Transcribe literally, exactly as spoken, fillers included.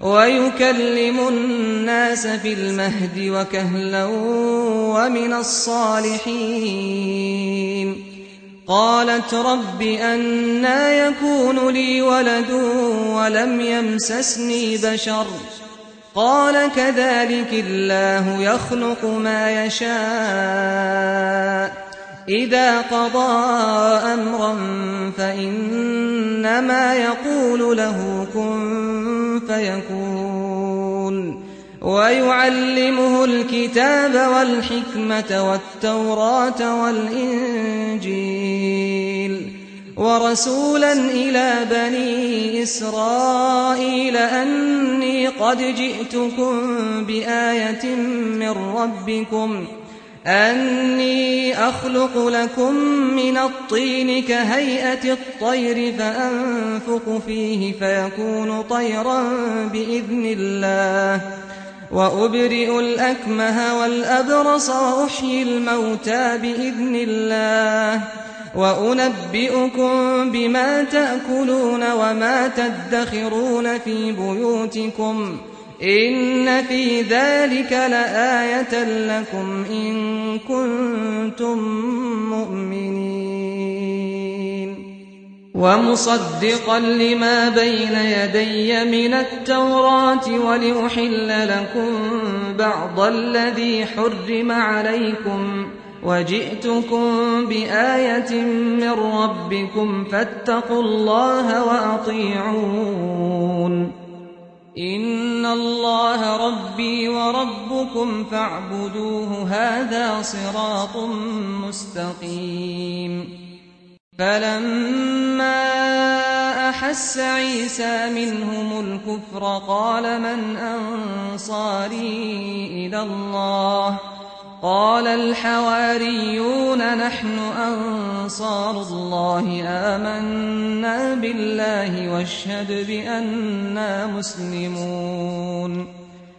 ويكلم الناس في المهد وكهلا ومن الصالحين. قالت رب أنى يكون لي ولد ولم يمسسني بشر قال كذلك الله يخلق ما يشاء إذا قضى أمرا فإنما يقول له كن فيكون. ويعلمه الكتاب والحكمة والتوراة والإنجيل ورسولا إلى بني إسرائيل أني قد جئتكم بآية من ربكم أني أخلق لكم من الطين كهيئة الطير فأنفخ فيه فيكون طيرا بإذن الله وأبرئ الأكمه والأبرص وأحيي الموتى بإذن الله وأنبئكم بما تأكلون وما تدخرون في بيوتكم إن في ذلك لآية لكم إن كنتم مؤمنين. ومصدقا لما بين يدي من التوراة ولأحل لكم بعض الذي حرم عليكم وجئتكم بآية من ربكم فاتقوا الله وأطيعون. إن الله ربي وربكم فاعبدوه هذا صراط مستقيم. فلما أحس عيسى منهم الكفر قال من أنصاري إلى الله قال الحواريون نحن أنصار الله آمنا بالله واشهد بأننا مسلمون.